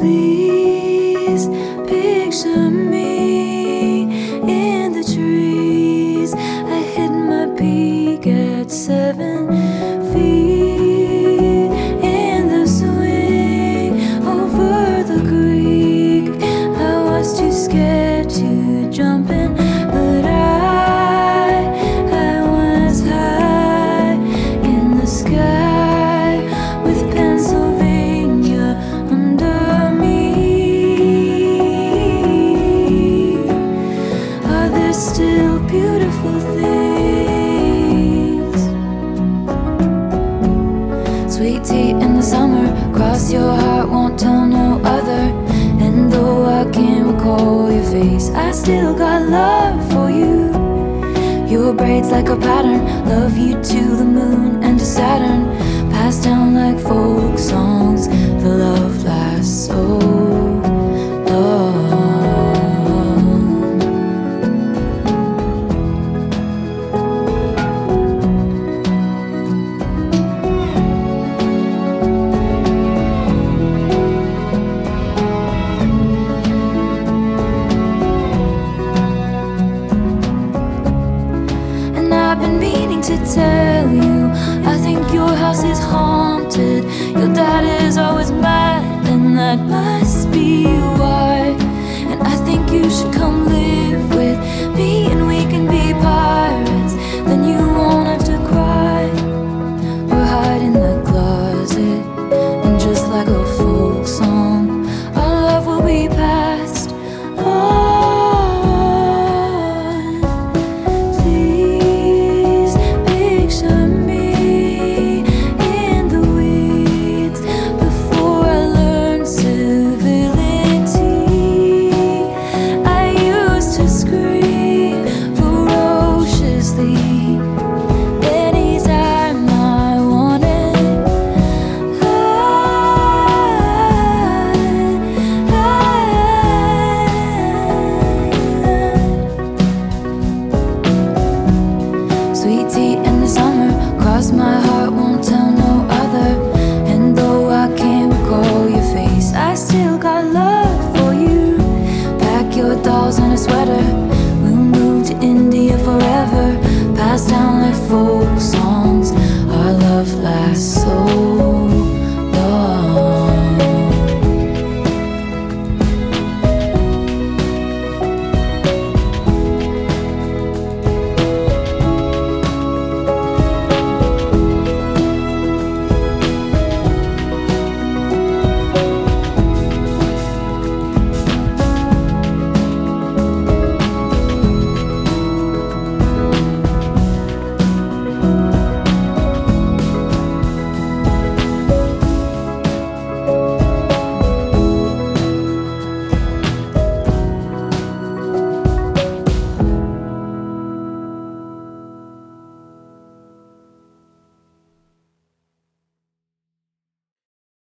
please picture me in the trees. I hit my peak at 7 feet in the swing over the creek. I was too scared to jump in, but I was high in the sky with Pennsylvania under me. Are there still beautiful things? Sweet tea in the summer, cross your heart, won't tell no other. And though I can't recall your face, I still got love for you. Your braids like a pattern, love you to the moon and to Saturn, passed down like folk songs.